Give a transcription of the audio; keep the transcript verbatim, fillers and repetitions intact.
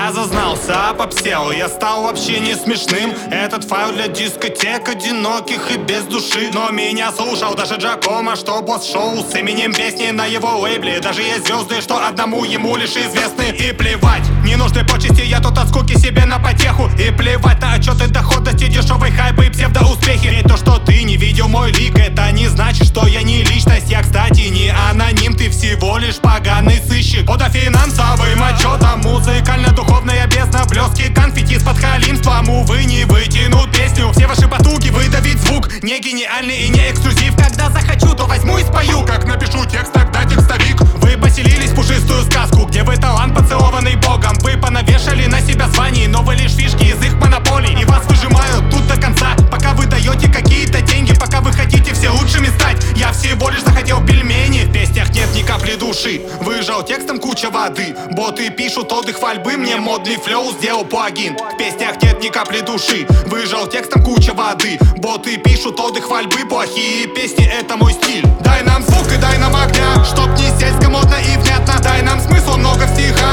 Я зазнался, попсел, я стал вообще не смешным. Этот файл для дискотек одиноких и без души. Но меня слушал даже Джакомо, что босс-шоу с именем песни на его лейбле. Даже есть звезды, что одному ему лишь известны. И плевать, ненужной почести, я тут от скуки себе на потеху. И плевать на отчеты доходности, дешевый хайп и псевдоуспехи. Ведь то, что ты не видел мой лик, это не значит, что я не личность. Я, кстати, не аноним, ты всего лишь поганый сыщик. Под финансовым отчетом музыкально-духовная бездна, блески, конфетти с подхалимством. Увы, не вытянут песню. Все ваши потуги выдавить звук не гениальный и не эксклюзив. Когда захочу, то возьму и спою. Как напишу текст, тогда текстовик. Вы поселились в пушистую сказку, где вы талант, поцелованный богом. Вы понавешали на себя званий, но вы лишь фишки из их монополий. И вас выжимают тут до конца, пока вы даете какие-то деньги, пока вы хотите все лучшими стать. Я всего лишь захотел пельмени. В песнях нет ни капли души. Выжал текстом куча воды. Боты пишут отдых хвальбы, мне модный флоу сделал плагин. В песнях нет ни капли души. Выжал текстом куча воды. Боты пишут отдых хвальбы, плохие песни — это мой стиль. Дай нам звук и дай нам огня, чтоб не сельско, модно и внятно. Дай нам смысла много в стихах.